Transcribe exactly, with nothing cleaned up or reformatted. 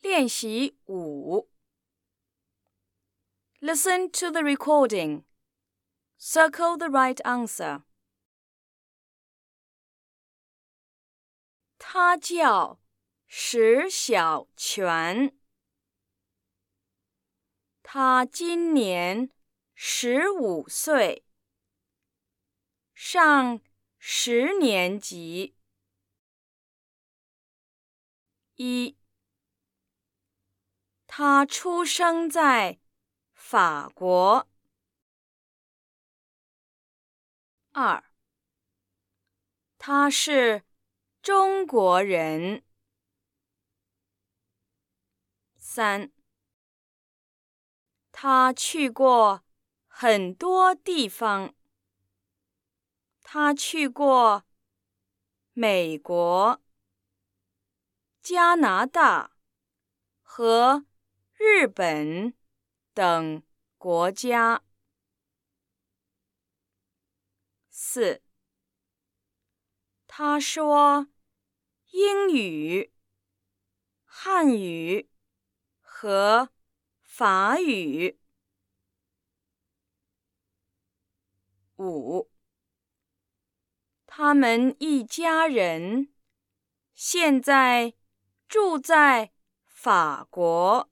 练习五 Listen to the recording. Circle the right answer. 他叫石小泉。他今年十五岁，上十年级。一，他出生在法国。二，他是中国人。三，他去过很多地方。他去过美国、加拿大和日本等国家。四，他说英语、汉语和法语。五，他们一家人现在住在法国。